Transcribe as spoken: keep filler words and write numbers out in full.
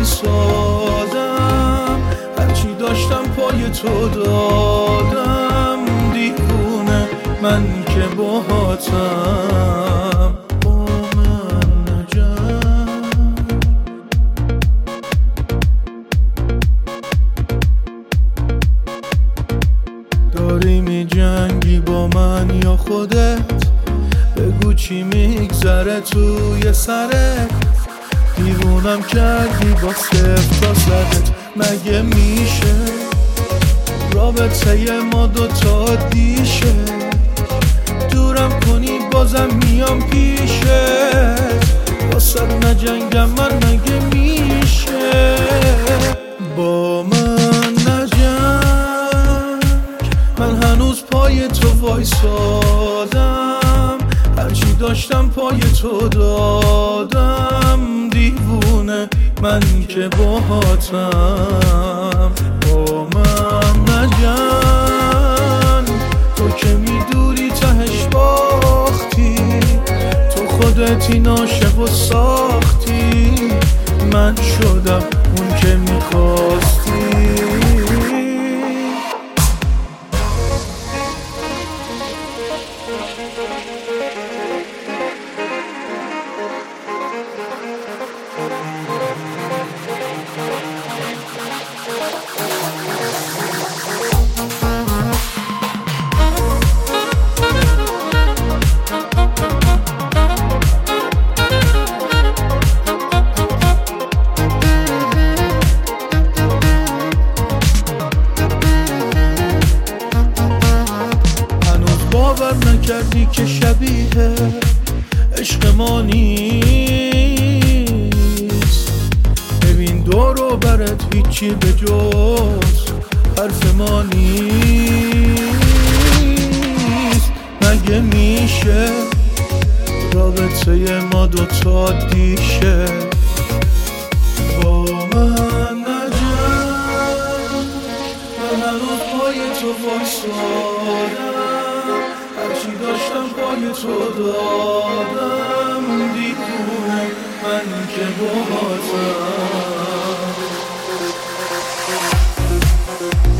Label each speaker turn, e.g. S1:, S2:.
S1: وایسادم، هرچی داشتم پای تو دادم. دیوونه من که باهاتم، با من نجنگ. داری می جنگی با من یا خودت؟ بگو چی میگذره توی سرت. دیوونم کردی با صفر تا صدت. مگه میشه رابطه ما دوتا دیشه؟ دورم کنی بازم میام پیشت. واسه نجنگم من مگه میشه؟ با من نجنگ، من هنوز پای تو وایسادم، هرچی داشتم پای تو دادم. دیوونه من که باهاتم، با من نجنگ. تو که میدوری تهش باختی، تو خودت این عاشق و ساختی. من شدم اون که میخواستی. باور نکردی که شبیه عشق ما نیست. ببین دور و برت هیچی به جز حرف ما نیست. مگه میشه رابطه ما دوتا دیشه؟ با من نجنگ، من هنوز پای تو وایسادم، هرچی داشتم پای تو دادم. دیوونه من که باهاتم.